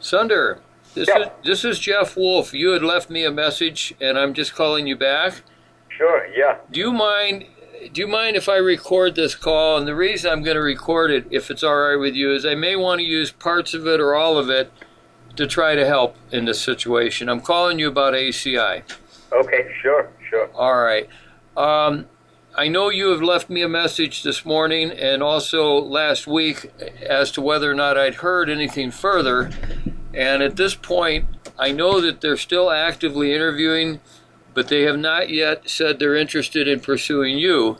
Sunder, Yeah, this is Jeff Wolf. You had left me a message, and I'm just calling you back. sure, yeah. Do you mind? Do you mind if I record this call? And the reason I'm going to record it, if it's all right with you, is I may want to use parts of it or all of it to try to help in this situation. I'm calling you about ACI. Okay, sure. All right. I know you have left me a message this morning and also last week as to whether or not I'd heard anything further. And at this point, I know that they're still actively interviewing, but they have not yet said they're interested in pursuing you.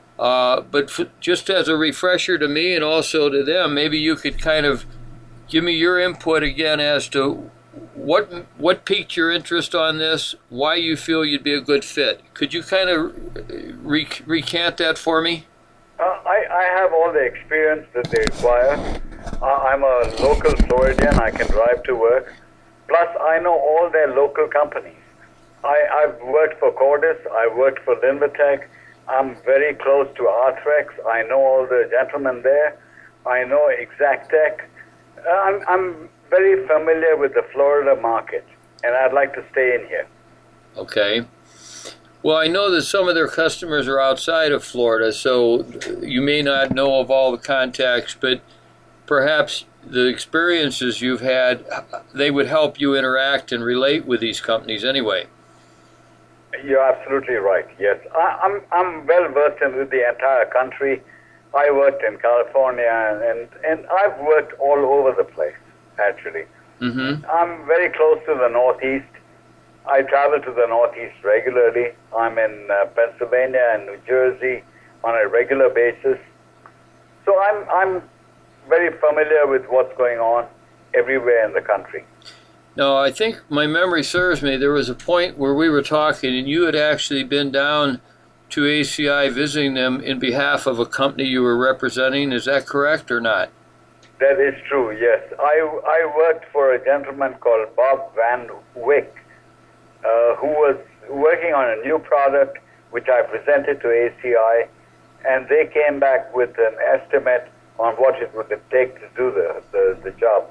Just as a refresher to me and also to them, maybe you could kind of give me your input again as to what piqued your interest on this, why you feel you'd be a good fit. Could you kind of recant that for me? I have all the experience that they require. I'm a local Floridian. I can drive to work. Plus, I know all their local companies. I've worked for Cordis. I've worked for Linvatec. I'm very close to Arthrex. I know all the gentlemen there. I know Exactech. I'm very familiar with the Florida market, and I'd like to stay in here. Okay. Well, I know that some of their customers are outside of Florida, so you may not know of all the contacts, but perhaps the experiences you've had, they would help you interact and relate with these companies anyway. You're absolutely right, yes. I'm well versed in the entire country. I worked in California, and I've worked all over the place, actually. Mm-hmm. I'm very close to the Northeast. I travel to the Northeast regularly. I'm in Pennsylvania and New Jersey on a regular basis. So I'm very familiar with what's going on everywhere in the country. No, I think my memory serves me. There was a point where we were talking, and you had actually been down to ACI visiting them in behalf of a company you were representing. Is that correct or not? That is true, yes. I worked for a gentleman called Bob Van Wyck, who was working on a new product which I presented to ACI, and they came back with an estimate on what it would take to do the job.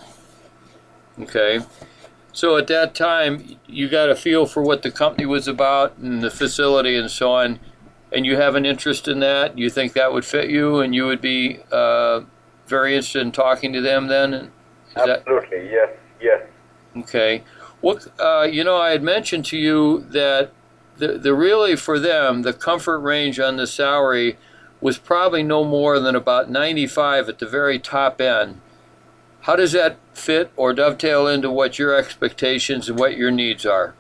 Okay. So at that time, you got a feel for what the company was about and the facility and so on, and you have an interest in that? You think that would fit you, and you would be very interested in talking to them then? Absolutely, yes. Okay. Well, I had mentioned to you that the really for them, the comfort range on the salary was probably no more than about 95 at the very top end. How does that fit or dovetail into what your expectations and what your needs are?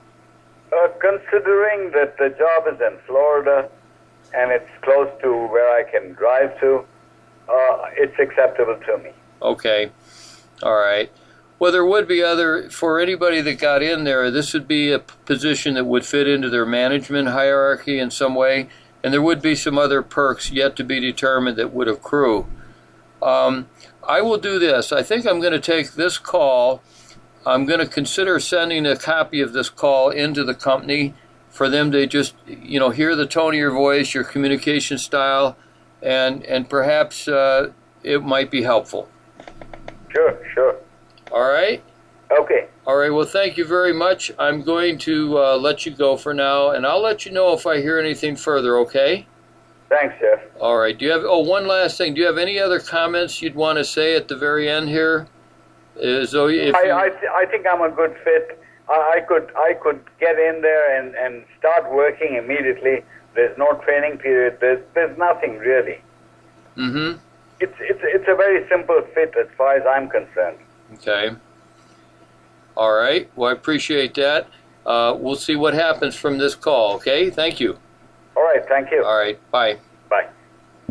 Considering that the job is in Florida and it's close to where I can drive to, it's acceptable to me. Okay. All right. Well, there would be for anybody that got in there, this would be a position that would fit into their management hierarchy in some way, and there would be some other perks yet to be determined that would accrue. I will do this. I think I'm going to take this call. I'm going to consider sending a copy of this call into the company for them to just, hear the tone of your voice, your communication style, and perhaps it might be helpful. Sure. All right? Okay. All right. Well, thank you very much. I'm going to let you go for now, and I'll let you know if I hear anything further, okay? Thanks, Jeff. All right. Do you have? Oh, one last thing. Do you have any other comments you'd want to say at the very end here? I think I'm a good fit. I could get in there and start working immediately. There's no training period. There's nothing really. Mm-hmm. It's a very simple fit as far as I'm concerned. Okay. All right. Well, I appreciate that. We'll see what happens from this call. Okay. Thank you. All right. Thank you. All right. Bye.